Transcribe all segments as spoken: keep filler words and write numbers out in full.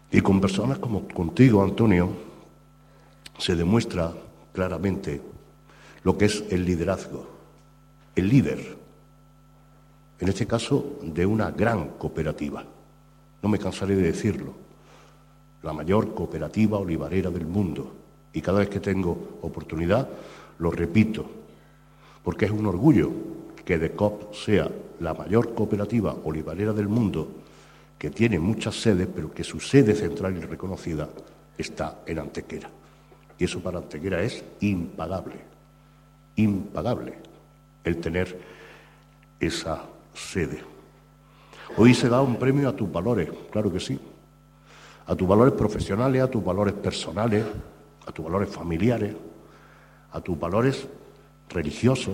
Y con personas como contigo, Antonio, se demuestra claramente lo que es el liderazgo, el líder, en este caso de una gran cooperativa. No me cansaré de decirlo, la mayor cooperativa olivarera del mundo. Y cada vez que tengo oportunidad lo repito, porque es un orgullo que D E C O P sea la mayor cooperativa olivarera del mundo, que tiene muchas sedes, pero que su sede central y reconocida está en Antequera. Y eso para Antequera es impagable, impagable el tener esa sede. Hoy se da un premio a tus valores, claro que sí, a tus valores profesionales, a tus valores personales, a tus valores familiares, a tus valores religiosos,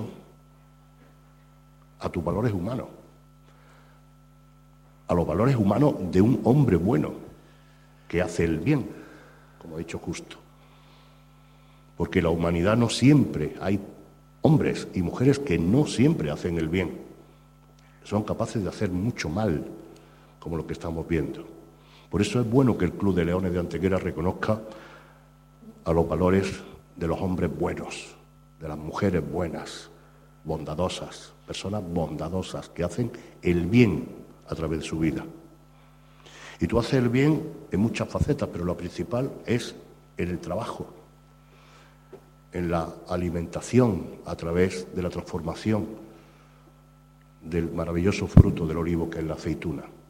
a tus valores humanos, a los valores humanos de un hombre bueno que hace el bien, como ha dicho Justo. Porque en la humanidad no siempre hay hombres y mujeres que no siempre hacen el bien. Son capaces de hacer mucho mal, como lo que estamos viendo. Por eso es bueno que el Club de Leones de Antequera reconozca a los valores de los hombres buenos, de las mujeres buenas, bondadosas, personas bondadosas que hacen el bien a través de su vida. Y tú haces el bien en muchas facetas, pero lo principal es en el trabajo, en la alimentación a través de la transformación del maravilloso fruto del olivo que es la aceituna.